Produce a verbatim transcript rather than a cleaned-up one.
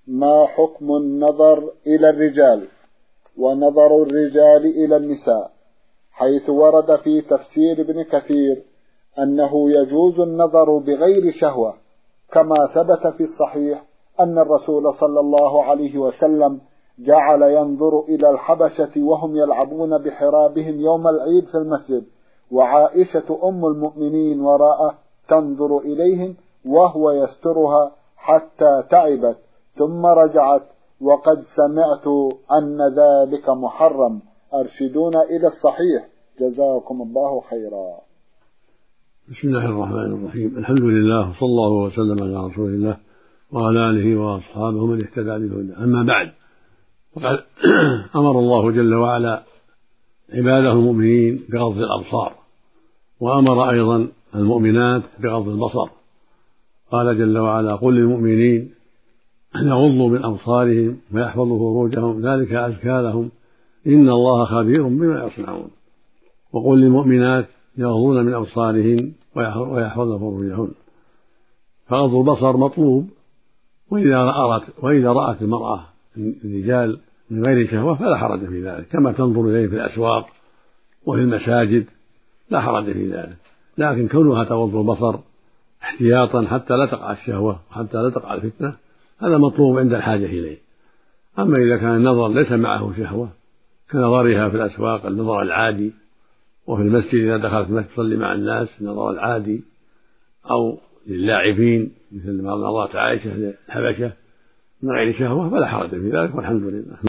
ما حكم النظر إلى الرجال ونظر الرجال إلى النساء، حيث ورد في تفسير ابن كثير أنه يجوز النظر بغير شهوة، كما ثبت في الصحيح أن الرسول صلى الله عليه وسلم جعل ينظر إلى الحبشة وهم يلعبون بحرابهم يوم العيد في المسجد، وعائشة أم المؤمنين وراءه تنظر إليهم وهو يسترها حتى تعبت ثم رجعت، وقد سمعت أن ذلك محرم، أرشدونا إلى الصحيح جزاكم الله خيرا. بسم الله الرحمن الرحيم، الحمد لله صلى الله وسلم على رسول الله وعلى آله وأصحابه من اهتدى بهداه، أما بعد، فقد أمر الله جل وعلا عباده المؤمنين بغض الأبصار، وأمر أيضا المؤمنات بغض البصر. قال جل وعلا: قل للمؤمنين أن يغضوا من أبصارهم ويحفظوا فروجهم ذلك أزكى لهم إن الله خبير بما يصنعون. وقل للمؤمنات يغضون من أبصارهن ويحفظن فروجهن. فغض البصر مطلوب، وإذا رأت وإذا رأت المرأة الرجال من غير شهوة فلا حرج في ذلك، كما تنظر إليه في الأسواق وفي المساجد لا حرج في ذلك، لكن كونها تغض البصر احتياطا حتى لا تقع الشهوة وحتى لا تقع الفتنة هذا مطلوب عند الحاجة إليه. أما إذا كان النظر ليس معه شهوة كنظرها في الأسواق النظر العادي، وفي المسجد إذا دخلت المسجد تصلي مع الناس النظر العادي، أو للاعبين مثل ما نظرت عائشة للحبشة من غير شهوة، فلا حرج في ذلك، والحمد لله.